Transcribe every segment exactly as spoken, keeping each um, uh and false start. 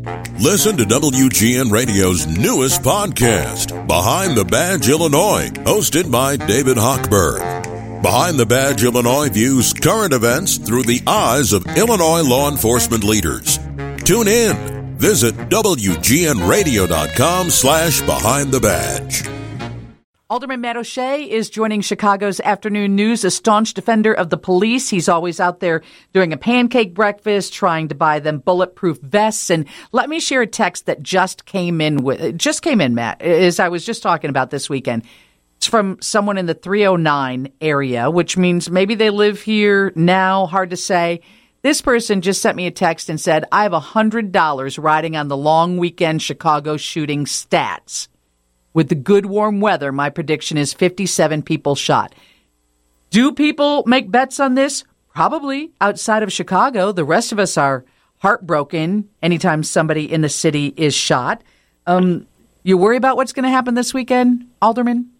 Listen to W G N Radio's newest podcast, Behind the Badge Illinois, hosted by David Hochberg. Behind the Badge Illinois views current events through the eyes of Illinois law enforcement leaders. Tune in. Visit W G N radio dot com slash behind the badge. Alderman Matt O'Shea is joining Chicago's Afternoon News, a staunch defender of the police. He's always out there doing a pancake breakfast, trying to buy them bulletproof vests. And let me share a text that just came in with just came in, Matt, as I was just talking about this weekend. It's from someone in the three oh nine area, which means maybe they live here now. Hard to say. This person just sent me a text and said, I have one hundred dollars riding on the long weekend Chicago shooting stats. With the good warm weather, my prediction is fifty-seven people shot. Do people make bets on this? Probably. Outside of Chicago, the rest of us are heartbroken anytime somebody in the city is shot. Um, you worry about what's going to happen this weekend, Alderman?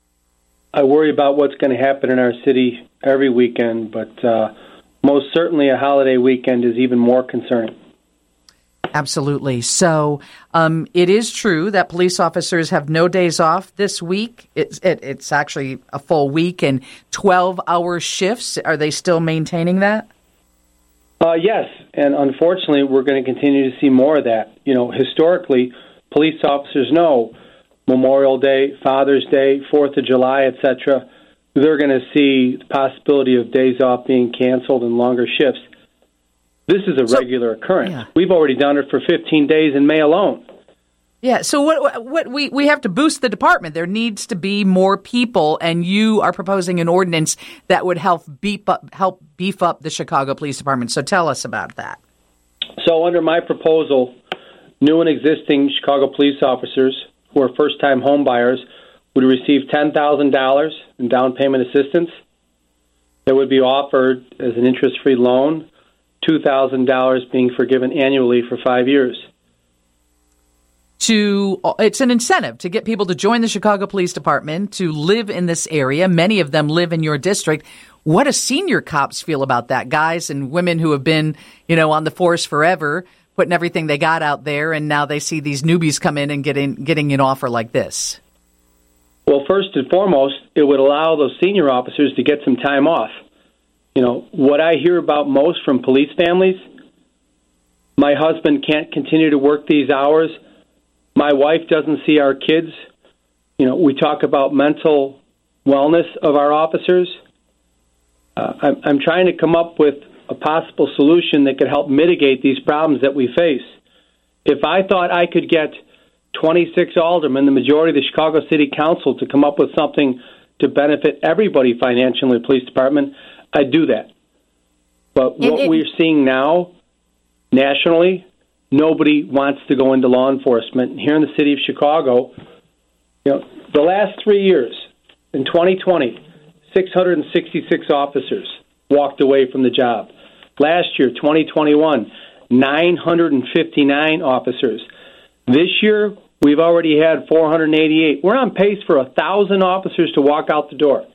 I worry about what's going to happen in our city every weekend, but uh, most certainly a holiday weekend is even more concerning. Absolutely. So um, it is true that police officers have no days off this week. It's, it, it's actually a full week and twelve-hour shifts. Are they still maintaining that? Uh, yes, and unfortunately, we're going to continue to see more of that. You know, historically, police officers know Memorial Day, Father's Day, Fourth of July, et cetera, they're going to see the possibility of days off being canceled and longer shifts. This is a so, regular occurrence. Yeah. We've already done it for fifteen days in May alone. Yeah, so what what we, we have to boost the department. There needs to be more people, and you are proposing an ordinance that would help beef up, help beef up the Chicago Police Department. So tell us about that. So under my proposal, new and existing Chicago police officers who are first-time home buyers would receive ten thousand dollars in down payment assistance that would be offered as an interest-free loan, two thousand dollars being forgiven annually for five years. To It's an incentive to get people to join the Chicago Police Department, to live in this area. Many of them live in your district. What do senior cops feel about that? Guys and women who have been, you know, on the force forever, putting everything they got out there, and now they see these newbies come in and getting getting an offer like this. Well, first and foremost, it would allow those senior officers to get some time off. You know, what I hear about most from police families, my husband can't continue to work these hours. My wife doesn't see our kids. You know, we talk about mental wellness of our officers. Uh, I'm, I'm trying to come up with a possible solution that could help mitigate these problems that we face. If I thought I could get twenty-six aldermen, the majority of the Chicago City Council, to come up with something to benefit everybody financially in the police department, I'd do that. But what it, it, we're seeing now, nationally, nobody wants to go into law enforcement. Here in the city of Chicago, you know, the last three years, in twenty twenty, six hundred sixty-six officers walked away from the job. Last year, twenty twenty-one, nine hundred fifty-nine officers. This year, we've already had four hundred eighty-eight. We're on pace for one thousand officers to walk out the door.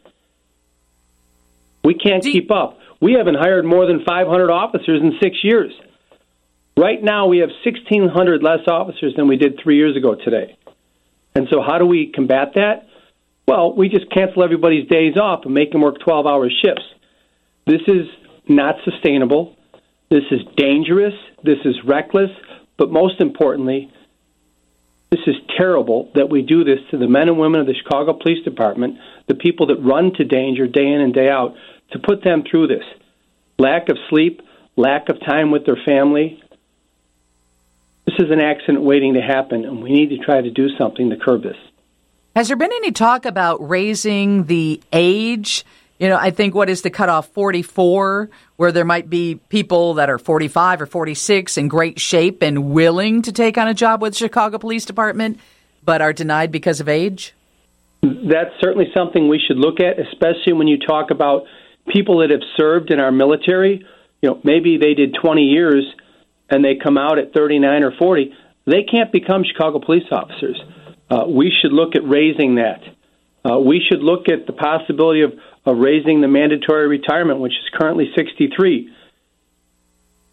We can't keep up. We haven't hired more than five hundred officers in six years. Right now, we have sixteen hundred less officers than we did three years ago today. And so how do we combat that? Well, we just cancel everybody's days off and make them work twelve-hour shifts. This is not sustainable. This is dangerous. This is reckless. But most importantly, this is terrible that we do this to the men and women of the Chicago Police Department, the people that run to danger day in and day out, to put them through this. Lack of sleep, lack of time with their family. This is an accident waiting to happen, and we need to try to do something to curb this. Has there been any talk about raising the age? You know, I think, what is the cutoff, forty-four, where there might be people that are forty-five or forty-six in great shape and willing to take on a job with the Chicago Police Department, but are denied because of age? That's certainly something we should look at, especially when you talk about people that have served in our military. You know, maybe they did twenty years and they come out at thirty-nine or forty. They can't become Chicago police officers. Uh, we should look at raising that. Uh, we should look at the possibility of, of raising the mandatory retirement, which is currently sixty-three.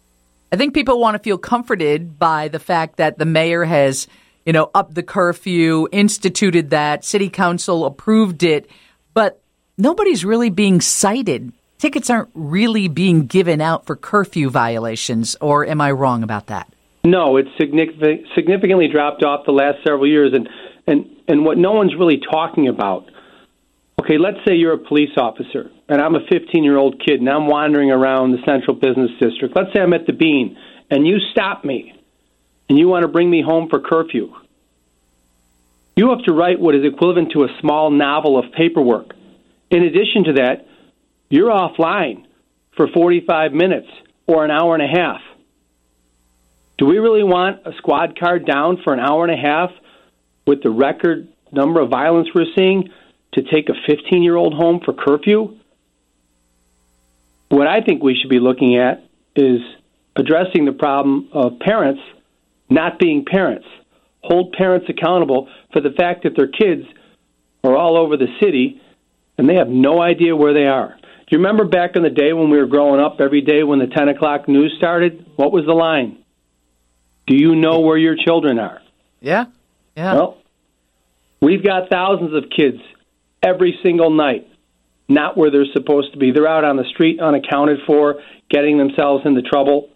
I think people want to feel comforted by the fact that the mayor has, you know, upped the curfew, instituted that, city council approved it, but nobody's really being cited. Tickets aren't really being given out for curfew violations, or am I wrong about that? No, it's significant, significantly dropped off the last several years, and, and, and what no one's really talking about. Okay, let's say you're a police officer, and I'm a fifteen-year-old kid, and I'm wandering around the Central Business District. Let's say I'm at the Bean, and you stop me, and you want to bring me home for curfew. You have to write what is equivalent to a small novel of paperwork. In addition to that, you're offline for forty-five minutes or an hour and a half. Do we really want a squad car down for an hour and a half with the record number of violence we're seeing to take a fifteen-year-old home for curfew? What I think we should be looking at is addressing the problem of parents not being parents. Hold parents accountable for the fact that their kids are all over the city and they have no idea where they are. Do you remember back in the day when we were growing up, every day when the ten o'clock news started, what was the line? Do you know where your children are? Yeah, yeah. Well, we've got thousands of kids every single night, not where they're supposed to be. They're out on the street unaccounted for, getting themselves into trouble.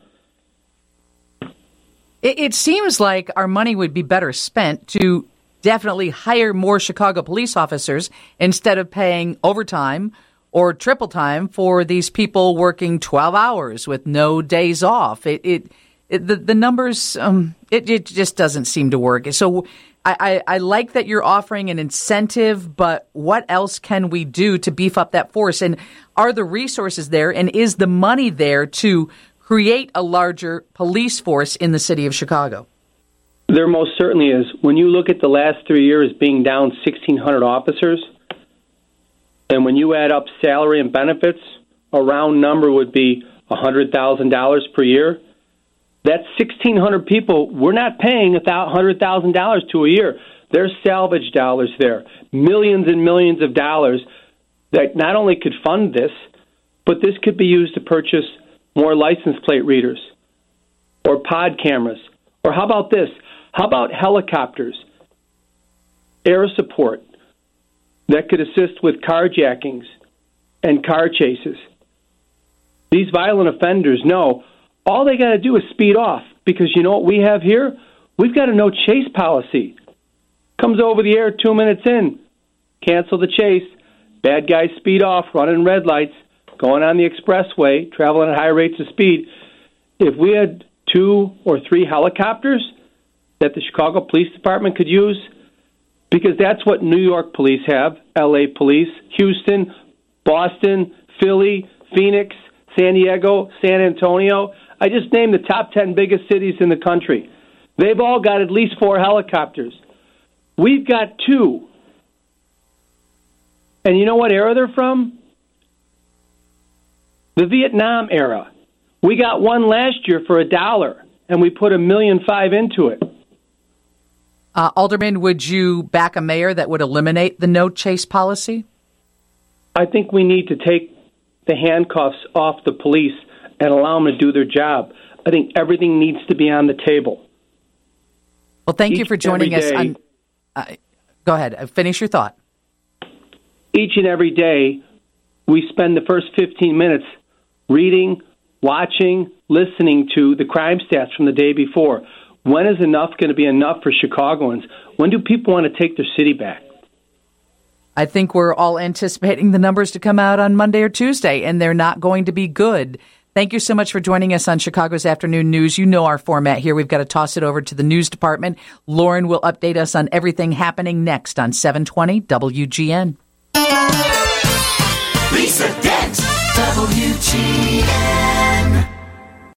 It, it seems like our money would be better spent to definitely hire more Chicago police officers instead of paying overtime or triple time for these people working twelve hours with no days off. It, it, it the, the numbers, um, it, it just doesn't seem to work. So I, I, I like that you're offering an incentive, but what else can we do to beef up that force? And are the resources there, and is the money there to create a larger police force in the city of Chicago? There most certainly is. When you look at the last three years being down sixteen hundred officers, and when you add up salary and benefits, a round number would be one hundred thousand dollars per year. That's sixteen hundred people we're not paying one hundred thousand dollars to a year. There's salvage dollars there, millions and millions of dollars that not only could fund this, but this could be used to purchase more license plate readers or pod cameras. Or how about this? How about helicopters, air support that could assist with carjackings and car chases? These violent offenders know all they got to do is speed off, because you know what we have here? We've got a no chase policy. Comes over the air two minutes in, cancel the chase. Bad guys speed off, running red lights, going on the expressway, traveling at high rates of speed. If we had two or three helicopters that the Chicago Police Department could use, because that's what New York police have, L A police, Houston, Boston, Philly, Phoenix, San Diego, San Antonio. I just named the top ten biggest cities in the country. They've all got at least four helicopters. We've got two. And you know what era they're from? The Vietnam era. We got one last year for a dollar, and we put a million five into it. Uh, Alderman, would you back a mayor that would eliminate the no chase policy? I think we need to take the handcuffs off the police and allow them to do their job. I think everything needs to be on the table. Well, thank Each you for joining us. day, On, uh, go ahead. Finish your thought. Each and every day, we spend the first fifteen minutes reading, watching, listening to the crime stats from the day before. When is enough going to be enough for Chicagoans? When do people want to take their city back? I think we're all anticipating the numbers to come out on Monday or Tuesday, and they're not going to be good. Thank you so much for joining us on Chicago's Afternoon News. You know our format here. We've got to toss it over to the news department. Lauren will update us on everything happening next on seven twenty W G N. Lisa Dent, W G N.